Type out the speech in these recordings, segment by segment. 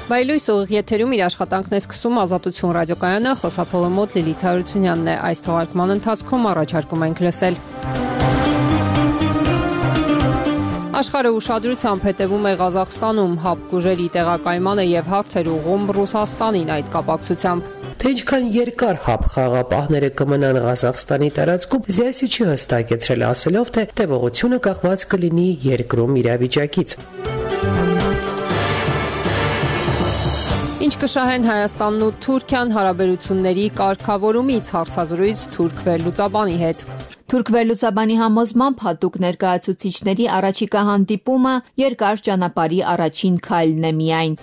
Բայլույս ուղիղ եթերում իր աշխատանքն է սկսում Ազատություն ռադիոկայանը, խոսափողի մոտ Լիլիթ Հարությունյանն է։ Այս թողարկման ընթացքում առաջարկում ենք լսել. Աշխարհը ուշադրությամբ հետևում է Ղազախստանում ՀԱՊԿ ուժերի տեղակայմանը եւ հարցեր ուղղում Ռուսաստանին այդ կապակցությամբ. Թե ինչքան երկար ՀԱՊԿ խաղապահները կմնան Ղազախստանի տարածքում, ԶԱՍ-ը չի հստակեցրել, ասելով, թե տևողությունը կախված կլինի երկրում իրավիճակից. Ինչ կշահեն Հայաստանն ու Թուրքիան հարաբերությունների կարգավորումից, հարցազրույց թուրք վերլուծաբանի հետ. Թուրք վերլուծաբանի համոզմամբ հատուկ ներկայացուցիչների առաջիկա հանդիպումը երկար ճանապարհի առաջին քայլն է միայն.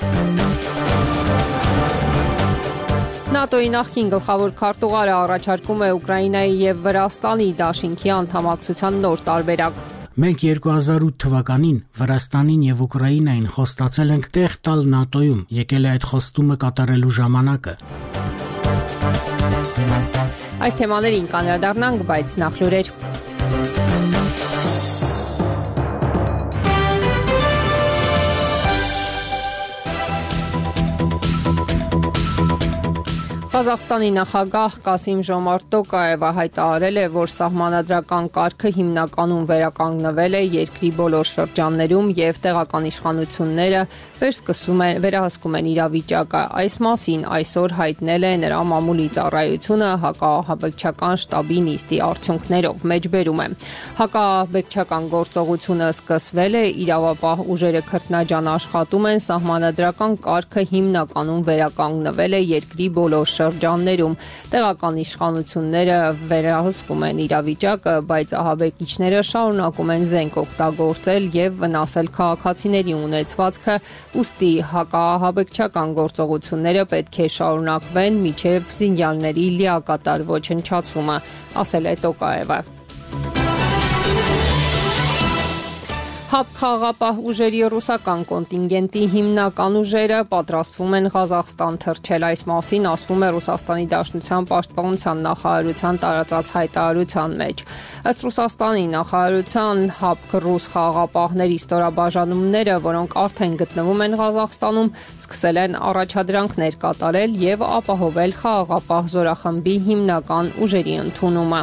ՆԱՏՕ-ի նախկին գլխավոր քարտուղարը առաջարկում է Ուկրաինայի եւ Վրաստանի դաշինքի անդամակցության նոր տարբերակ. Մենք 2008 թվականին Վրաստանին եւ Ուկրաինային խոստացել ենք տեղ տալ ՆԱՏՕ-ում, եկել է այդ խոստումը կատարելու ժամանակը. Այս թեմաներին կանդրադառնանք, բայց նախ լուրեր. Ղազախստանի նախագահ Կասիմ-Ժոմարտ Տոկաևը հայտարարել է, որ սահմանադրական կարգը հիմնականում վերականգնվել է երկրի բոլոր շրջաններում եւ տեղական իշխանությունները վերահսկում են իրավիճակը։ Այս մասին այսօր հայտնել է նրա մամուլի ծառայությունը հակաահաբեկչական շտաբի նիստի արդյունքներով։ Մեջբերում է. հակաահաբեկչական գործողությունը սկսվել է, իրավապահ ուժերը քրտնաջան աշխատում են, սահմանադրական կարգը հիմնականում վերականգնվել է երկրի բոլոր շրջաններում, տեղական իշխանությունները վերահսկում են իրավիճակը, բայց ահաբեկիչները շարունակում են զենք օգտագործել եւ վնասել քաղաքացիների ունեցվածքը, ուստի հակաահաբեկչական գործողությունները պետք է շարունակվեն մինչեւ զինյալների լիակատար ոչնչացումը, ասել է Տոկաևը։ ՀԱՊԿ խաղապահ ուժերի ռուսական կոնտինգենտի հիմնական ուժերը պատրաստվում են Ղազախստան թռչել, այս մասին ասվում է Ռուսաստանի Դաշնության պաշտպանության նախարարության տարածած հայտարարության մեջ։ Ըստ Ռուսաստանի նախարարության, ՀԱՊԿ ռուս խաղապահների ստորաբաժանումները, որոնք արդեն գտնվում են Ղազախստանում, սկսել են առաջադրանքներ կատարել եւ ապահովել խաղաղապահ զորախմբի հիմնական ուժերի ընդունումը։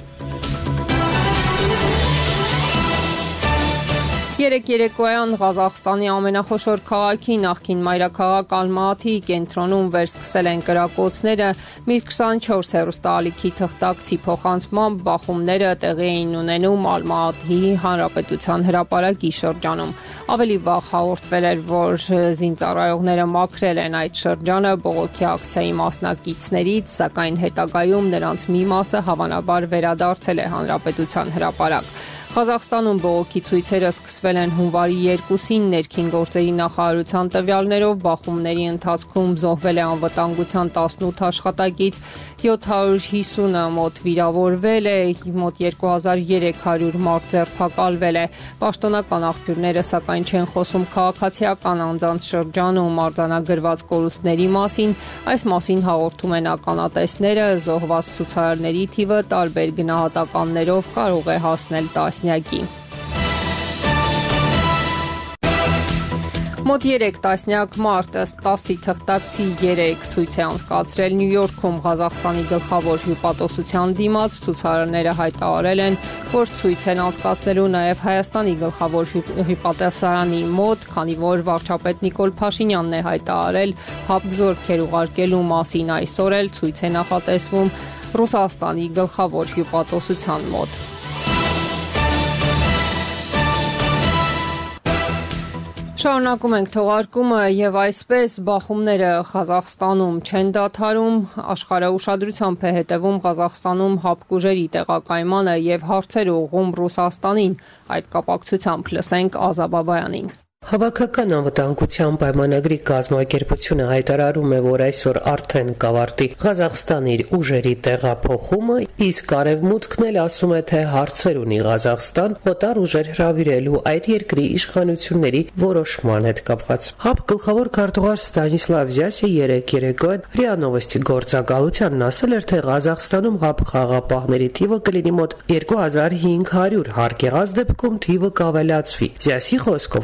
Երեկ երեկոյան Ղազախստանի ամենախոշոր քաղաքի նախկին մայրաքաղաք Ալմատիի կենտրոնում վերսկսել են կրակոցները, Mir-24 հեռուստաալիքի թղթակցի փոխանցմամբ բախումները տեղի էին ունենում Ալմատիի հանրապետության հրապարակի շրջանում։ Ավելի վաղ հաղորդվել էր, որ զինծառայողները մաքրել են այդ շրջանը բողոքի ակցիայի մասնակիցներից, սակայն հետագայում նրանց մի մասը հավանաբար վերադարձել է հանրապետության հրապարակ։ Ղազախստանում բողոքի ցույցերը սկսվել են հունվարի 2-ին, ներքին գործերի նախարարության տվյալներով բախումների ընթացքում զոհվել է անվտանգության 18 աշխատակից, 750-ը մոտ վիրավորվել է, մոտ 2300 մարդ ձերբակալվել է։ Պաշտոնական աղբյուրները սակայն չեն խոսում քաղաքացիական անձանց շրջանում արձանագրված կորուստների մասին, այս մասին հաղորդում են ականատեսները, զոհված ցուցարարների թիվը տարբեր գնահատականներով կարող է հասնել 10-յակի։ Մոտ 3 տասնյակ մարդ ըստ 10-ի թղթակցի 3 ցույց է անցկացրել Նյու Յորքում Ղազախստանի գլխավոր հյուպատոսության դիմաց, ցուցարարները հայտարարել են, որ ցույց են անցկացնելու նաև Հայաստանի գլխավոր հյուպատոսարանի մոտ, քանի որ վարչապետ Նիկոլ Փաշինյանն է հայտարարել ՀԱՊԿ զորքեր ուղարկելու մասին, այսօր էլ ցույց է նախատեսվում Ռուսաստանի գլխավոր հյուպատոսության մոտ։ Շարունակում ենք թողարկումը եւ այսպես բախումները Ղազախստանում չեն դադարում, աշխարհը ուշադրությամբ է հետևում Ղազախստանում ՀԱՊԿ ուժերի տեղակայմանը եւ հարցեր ուղղում Ռուսաստանին, այդ կապակցությամբ լսենք Ազա Բաբայանին։ Հավաքական անվտանգության պայմանագրի կազմակերպությունը հայտարարում է, որ այսօր արդեն կավարտի Ղազախստանի իր ուժերի տեղափոխումը, իսկ Արևմուտքն էլ ասում է, թե հարցեր ունի Ղազախստան օտար ուժեր հրավիրելու այդ երկրի իշխանությունների որոշման հետ կապված։ ՀԱՊԿ գլխավոր քարտուղար Ստանիսլավ Զյասը երեկ երեկոյան ՌԻԱ Նովոստի գործակալությանն ասել էր, թե Ղազախստանում ՀԱՊԿ խաղապահների թիվը կլինի մոտ 2500, հարկ եղած դեպքում թիվը կավելացվի։ Զյասի խոսքով ՀԱՊԿ-ի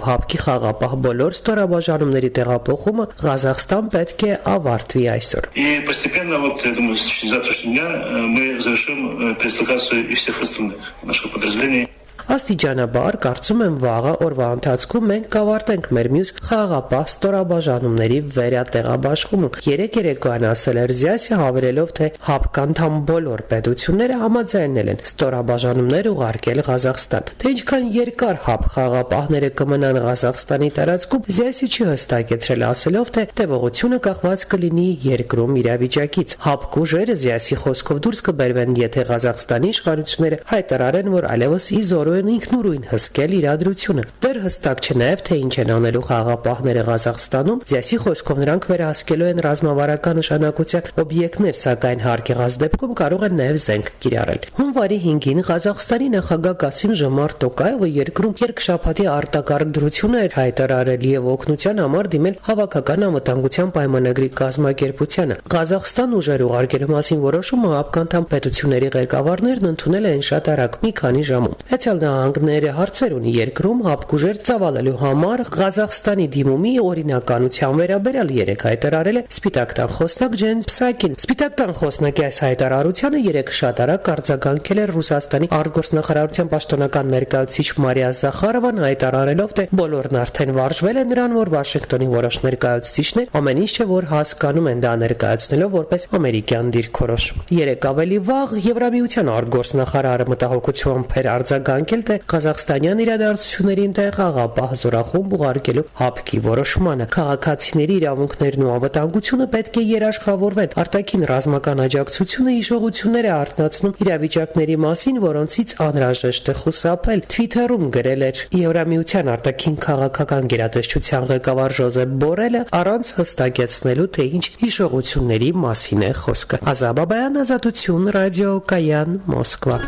Խաղապահ բոլոր ստորաբաժանումների տեղափոխումը Ղազախստան պետք է ավարտվի այսօր։ И постепенно, я думаю, с завтрашнего дня мы завершим передислокацию и всех остальных наших подразделений. Աստիճանաբար կարծում եմ վաղը օրվա ընթացքում մենք կավարտենք մեր մյուս խաղաղապահ ստորաբաժանումների վերատեղաբաշխումը։ Երեկոյան ասել էր Զյասը, հավելելով, թե ՀԱՊԿ-անդամ բոլոր պետությունները համաձայնել են ստորաբաժանումներ ուղարկել Ղազախստան։ Թե ինչքան երկար ՀԱՊ խաղաղապահները կմնան Ղազախստանի տարածքում, Զյասը չի հստակեցրել, ասելով, թե տևողությունը կախված կլինի երկրում իրավիճակից։ ՀԱՊԿ ուժերը Զյասի խոսքով դուրս կբերվեն, եթե Ղազախստանի իշխանությունները հայտարարեն, որ այլևս իզորու ինքնուրույն հսկել իրադրությունը։ Դեռ հստակ չէ նաև, թե ինչ են անելու խաղաղապահները Ղազախստանում։ Զյասի խոսքով նրանք վերահսկելու են ռազմավարական նշանակության օբյեկտներ, սակայն հարկեղած դեպքում կարող են նաև զենք կիրառել։ Հունվարի 5-ին Ղազախստանի նախագահ Կասիմ-Ժոմարտ Տոկաևը երկրում երկշաբաթի արտակարգ դրություն էր հայտարարել եւ օգնության համար դիմել հավաքական անվտանգության պայմանագրի կազմակերպությանը։ Ղազախստան ուժեր ուղարկելու մասին որոշումը ՀԱՊԿ-անդամ պետությունների ղեկավարներն ընդունել են շատ արագ, մի քանի ժամում։ Նահանգները հարցեր ունի երկրում ՀԱՊԿ ուժեր ծավալելու համար Ղազախստանի դիմումի օրինականության վերաբերյալ երեք հայտարարել է Սպիտակ տան խոսնակ Ջեն Պսակին։ Սպիտակ տան խոսնակի այս հայտարարությանը երեք շատ արագ արձագանքել էր Ռուսաստանի արտգործնախարարության պաշտոնական ներկայացուցիչ Մարիա Զախարովան, հայտարարելով, թե բոլորն արդեն վարժվել են նրան, որ Վաշինգտոնի որոշ ներկայացուցիչներ ամեն ինչ չէ, որ հասկանում են, դա ներկայացնելով որպես ամերիկյան դիրքորոշում։ Երեք ավելի վաղ Եվրամիության արտգործնախարարը մտահոգությամբ էր արձագանքել, թե Ղազախստանյան իրադարձություններին տեղ խաղաղապահ զորախումբ ուղարկելու ՀԱՊԿ-ի որոշմանը։ Քաղաքացիների իրավունքներն ու անվտանգությունը պետք է երաշխավորվեն։ Արտաքին ռազմական աջակցությունը հիշողություններ է արթնացնում իրավիճակների մասին, որոնցից անհրաժեշտ է խուսափել։ Թվիթերում գրել էր Եվրամիության արտաքին քաղաքական գերատեսչության ղեկավար Ժոզեփ Բորելը, առանց հստակեցնելու, թե ինչ հիշողությունների մասին է խոսքը։ Ազաբաբայան, Ազատություն, Ռադիո Կայան, Մոսկվա։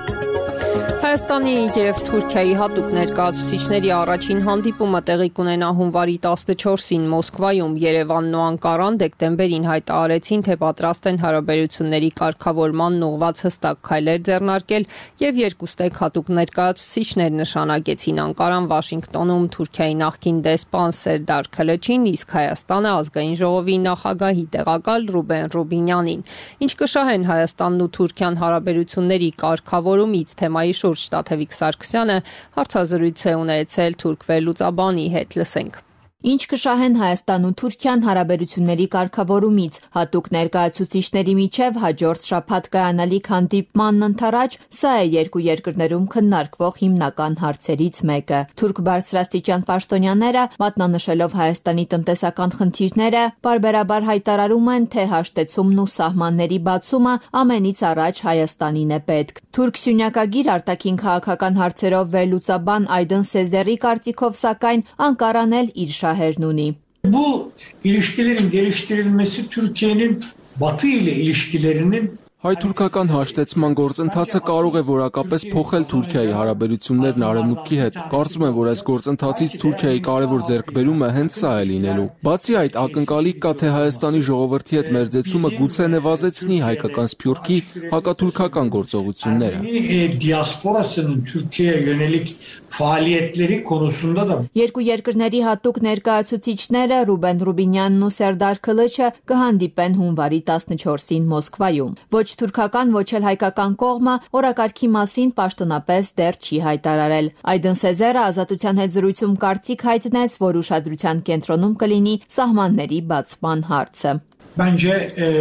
Հայաստանի և Թուրքիայի հատուկ ներկայացուցիչների առաջին հանդիպումը տեղի կունենա հունվարի 14-ին Մոսկվայում։ Երևանն ու Անկարան դեկտեմբերին հայտարարեցին, թե պատրաստ են հարաբերությունների կարգավորմանն ուղղված հստակ քայլեր ձեռնարկել և երկուստեք հատուկ ներկայացուցիչներ նշանակեցին Անկարան Վաշինգտոնում Թուրքիայի նախկին դեսպան Սերդար Քլեչին, իսկ Հայաստանը Ազգային ժողովի նախագահի տեղակալ Ռուբեն Ռուբինյանին։ Ինչ կշահեն Հայաստանն ու Թուրքիան հարաբերությունների կարգավորումից թեմայի շուրջ Տաթևիկ Սարգսյանը հարցազրույց է ունեցել թուրք վերլուծաբանի հետ, լսենք։ Ինչ կշահեն Հայաստան ու Թուրքիան հարաբերությունների կարգավորումից, հատուկ ներկայացուցիչների միջև հաջորդ շաբաթ կայանալիք հանդիպմանն ընդառաջ, սա է երկու երկրներում քննարկվող հիմնական հարցերից մեկը։ Թուրք բարձրաստիճան պաշտոնյաները, մատնանշելով Հայաստանի տնտեսական խնդիրները, պարբերաբար հայտարարում են, թե հաշտեցումն ու սահմանների բացումը ամենից առաջ Հայաստանին է պետք։ Թուրք սյունյակագիր արտաքին քաղաքական հարցերով վերլուծաբան Այդեն Սեզերի կարծիքով, սակայն Անկարան էլ իր şahern ունի. Bu ilişkilerin geliştirilmesi Türkiye'nin Batı ile ilişkilerinin Հայ-թուրքական հաշտեցման գործընթացը կարող է որակապես փոխել Թուրքիայի հարաբերություններն Արևմուտքի հետ։ Կարծում եմ, որ այս գործընթացից Թուրքիայի կարևոր ձեռքբերումը հենց սա է լինելու։ Բացի այդ, ակնկալիք կա, թե Հայաստանի ժողովրդի հետ մերձեցումը գուցե նվազեցնի հայկական սփյուռքի հակաթուրքական գործողությունները։ Դիասպորasının Türkiye'ye yönelik faaliyetleri konusunda da Երկու երկրների հատուկ ներկայացուցիչները Ռուբեն Ռուբինյանն ու Սերդար Քլեչը կհանդիպեն հունվարի 14-ին Մոսկվայում։ Ոչ թուրքական, ոչ էլ հայկական կողմը օրակարգի մասին պաշտոնապես դեռ չի հայտարարել։ Այդեն Սեզերը Ազատության հետ զրույցում կարծիք հայտնեց, որ ուշադրության կենտրոնում կլինի սահմանների բացման հարցը։ Bence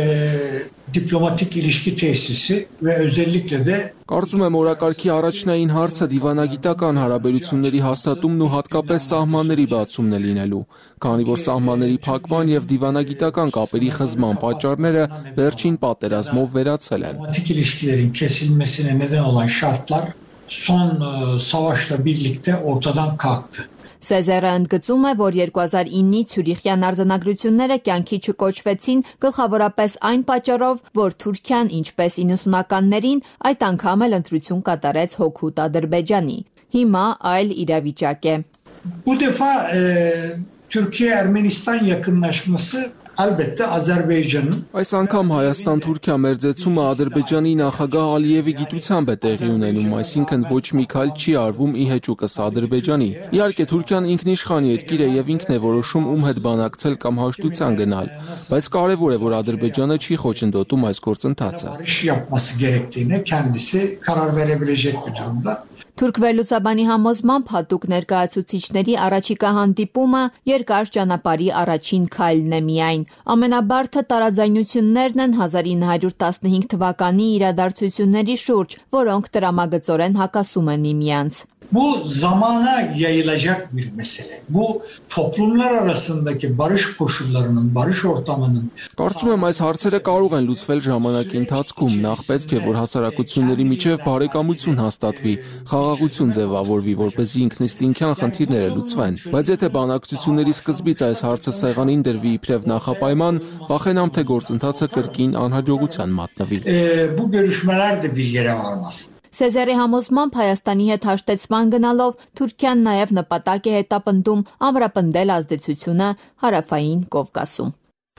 diplomatik ilişki tesisi ve özellikle de Կարծում եմ օրակարգի առաջնային հարցը դիվանագիտական հարաբերությունների հաստատումն ու հատկապես սահմանների բացումն է լինելու, քանի որ սահմանների փակման եւ դիվանագիտական կապերի խզման պատճառները վերջին պատերազմով վերացել են։ Diplomatik ilişkilerin kesilmesine neden olan şartlar son savaşla birlikte ortadan kalktı. Սեզերը ընդգծում է, որ 2009-ի Ցյուրիխյան արձանագրությունները կյանքի չկոչվեցին գլխավորապես այն պատճառով, որ Թուրքիան, ինչպես 90-ականներին, այդ անգամ էլ ընտրություն կատարեց հօգուտ Ադրբեջանի։ Հիմա այլ իրավիճակ է։ Bu defa Türkiye-Ermenistan yakınlaşması Elbette Azerbaycan'ın Այս անգամ Հայաստան-Թուրքիա մերձեցումը Ադրբեջանի նախագահ Ալիևի գիտությամբ է տեղի ունենում, այսինքն ոչ մի քայլ չի արվում ի հեճուկս Ադրբեջանի։ Իհարկե Թուրքիան ինքնիշխան երկիր է եւ ինքն է որոշում ում հետ բանակցել կամ հաշտության գնալ, բայց կարեւոր է, որ Ադրբեջանը չի խոչընդոտում այս գործընթացը։ Թուրք վերլուծաբանի համոզմամբ հատուկ ներկայացուցիչների առաջիկա հանդիպումը երկար ճանապարհի առաջին քայլն է միայն։ Ամենաբարդը տարաձայնություններն են 1915 թվականի իրադարձությունների շուրջ, որոնք տրամագծորեն հակասում են միմյանց։ Bu zamana yayılacak bir mesele. Bu toplumlar arasındaki barış koşullarının, barış ortamının Կարծում եմ այս հարցերը կարող են լուծվել ժամանակի ընթացքում, նախ պետք է որ հասարակությունների միջև բարեկամություն հաստատվի, խաղաղություն ձևավորվի, որպեսզի ինքնըստինքյան խնդիրները լուծվեն։ Բայց եթե բանակցությունների սկզբից այս հարցը սեղանին դրվի իբրև նախապայման, վախենամ թե գործընթացը կրկին անհաջողության մատնվի։ Bu görüşmeler de bir yere varmaz. Սեզերի համոզմամբ Հայաստանի հետ հաշտեցման գնալով Թուրքիան նաև նպատակ է հետապնդում ամրապնդել ազդեցությունը հարավային Կովկասում։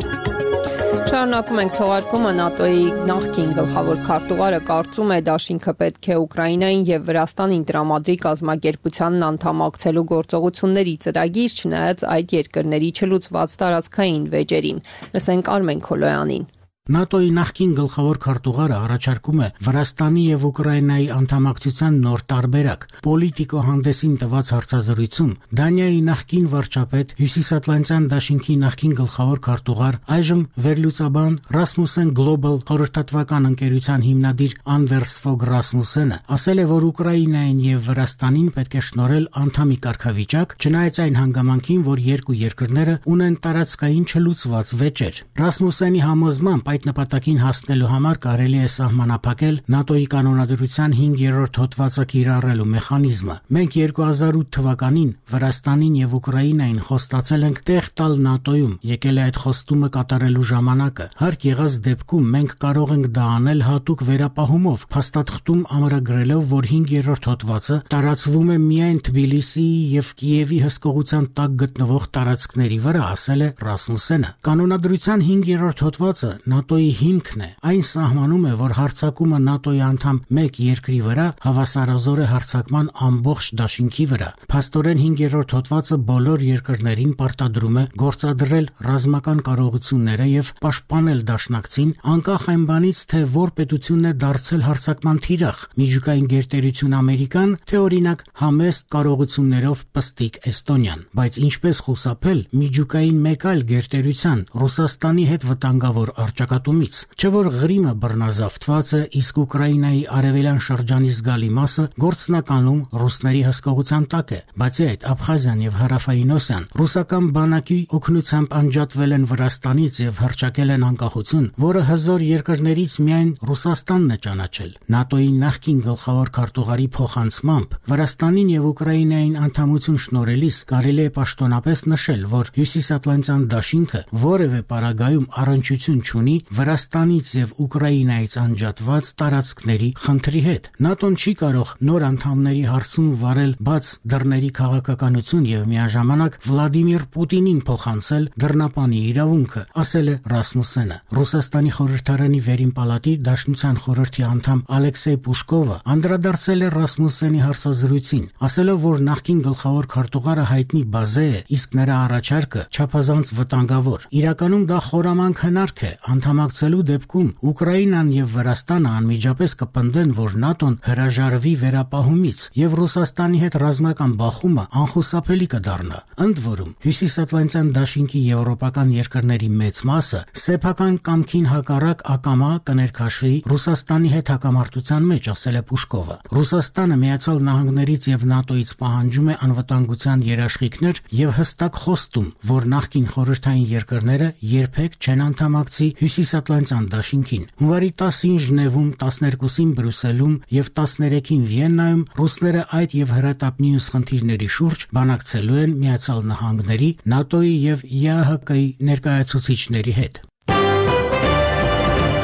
Շարունակում ենք թողարկումը ՆԱՏՕ-ի նախկին գլխավոր քարտուղարը կարծում է դաշինքը պետք է Ուկրաինային եւ Վրաստանին տրամադրի կազմակերպությանն անդամակցելու գործողությունների ծրագիր, չնայած այդ երկրների չլուծված տարածքային վեճերին։ Լսենք Արմեն Քոլոյանին։ ՆԱՏՕ-ի նախկին գլխավոր քարտուղարը առաջարկում է Վրաստանի եւ Ուկրաինայի անդամակցության նոր տարբերակ։ Պոլիտիկո հանդեսին տված հարցազրույցում Դանիայի նախկին վարչապետ, Հյուսիսատլանտյան դաշինքի նախկին գլխավոր քարտուղար, այժմ վերլուծաբան Rasmussen Global խորհրդատվական ընկերության հիմնադիր Անդերս Ֆոգ Ռասմուսենը ասել է, որ Ուկրաինային եւ Վրաստանին պետք է շնորհել անդամի կարգավիճակ, չնայած այն հանգամանքին, որ երկու երկրները ունեն տարածքային չլուծված վեճեր։ Ռասմուսենի համոզմամբ այդ նպատակին հասնելու համար կարելի է սահմանափակել ՆԱՏՕ-ի կանոնադրության 5-րդ հոդվածը կիրառելու մեխանիզմը։ Մենք 2008 թվականին Վրաստանին եւ Ուկրաինային խոստացել ենք տեղ տալ ՆԱՏՕ-ում, եկել է այդ խոստումը կատարելու ժամանակը։ Հարկ եղած դեպքում մենք կարող ենք դա անել հատուկ վերապահումով, փաստաթղթում ամրագրելով, որ 5-րդ հոդվածը տարածվում է միայն Թբիլիսիի եւ Կիևի հսկողության տակ գտնվող տարածքների վրա, ասել է Ռասմուսենը։ Կանոնադրության 5-րդ հոդվածը ՆԱՏՕ-ի հիմքն է։ Այն սահմանում է, որ հարձակումը ՆԱՏՕ-ի անդամ մեկ երկրի վրա հավասարազոր է հարձակման ամբողջ դաշինքի վրա։ Փաստորեն 5-րդ հոդվածը բոլոր երկրներին պարտադրում է գործադրել ռազմական կարողությունները եւ պաշտպանել դաշնակցին, անկախ այն բանից, թե որ պետությունն է դարձել հարձակման թիրախ՝ միջուկային գերտերություն Ամերիկան, թե օրինակ համեստ կարողություններով պստիկ Էստոնիան։ Բայց ինչպես խուսափել միջուկային մեկ այլ գերտերության՝ Ռուսաստանի հետ վտանգավոր առճակատումից, չէ որ Ղրիմը բռնազավթված է, իսկ Ուկրաինայի արևելյան շրջանի զգալի մասը գործնականում ռուսների հսկողության տակ է։ Բացի այդ, Աբխազիան եւ Հարավային Օսիան ռուսական բանակի օգնությամբ անջատվել են Վրաստանից եւ հռչակել են անկախություն, որը հզոր երկրներից միայն Ռուսաստանն է ճանաչել։ ՆԱՏՕ-ի նախկին գլխավոր քարտուղարի փոխանցմամբ Վրաստանին եւ Ուկրաինային անդամություն շնորհելիս կարելի է պաշտոնապես նշել, որ Հյուսիսատլանտյան դաշինքը որևէ պարագայում առնչություն չունի Վրաստանից եւ Ուկրաինայից անջատված տարածքների խնդրի հետ։ ՆԱՏՕ-ն չի կարող նոր անդամների հարցում վարել բաց դռների քաղաքականություն եւ միաժամանակ Վլադիմիր Պուտինին փոխանցել դռնապանի իրավունքը, ասել է Ռասմուսենը։ Ռուսաստանի խորհրդարանի վերին պալատի Դաշնության խորհրդի անդամ Ալեքսեյ Պուշկովը անդրադարձել է Ռասմուսենի հարցազրույցին, ասելով, որ նախկին գլխավոր քարտուղարը հայտնի բազե է, իսկ նրա առաջարկը չափազանց վտանգավոր։ Իրականում դա խորամանկ հնարք է, անդամակցելու դեպքում Ուկրաինան եւ Վրաստանը անմիջապես կպնդեն, որ ՆԱՏՕ-ն հրաժարվի վերապահումից եւ Ռուսաստանի հետ ռազմական բախումը անխուսափելի կդառնա։ Ընդ որում, Հյուսիսատլանտյան դաշինքի եվրոպական երկրների մեծ մասը սեփական կամքին հակառակ ակամա կներքաշվի Ռուսաստանի հետ հակամարտության մեջ, ասել է Պուշկովը։ Ռուսաստանը Միացյալ Նահանգներից եւ ՆԱՏՕ-ից պահանջում է անվտանգության երաշխիքներ եւ հստակ խոստում, որ նախկին խորհրդային երկրները երբեք չեն անդամակցի Հյուսիսատլանտյան դաշինքին։ Հունվարի 10-ին Ժնևում, 12-ին Բրյուսելում եւ 13-ին Վիեննայում ռուսները այդ եւ հրատապ մյուս խնդիրների շուրջ բանակցելու են Միացյալ Նահանգների, ՆԱՏՕ-ի եւ ԵԱՀԿ-ի ներկայացուցիչների հետ։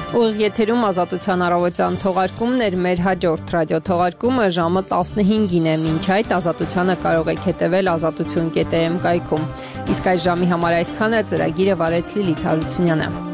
Ուղիղ եթերում Ազատության առավոտյան թողարկումներ, մեր հաջորդ ռադիոթողարկումը ժամը 15-ին է, մինչ այդ Ազատությանը կարող եք հետևել azatutun.am կայքում։ Իսկ այս ժամի համար այսքանը, ծրագիրը վարեց Լիլիթ Հարությունյանը։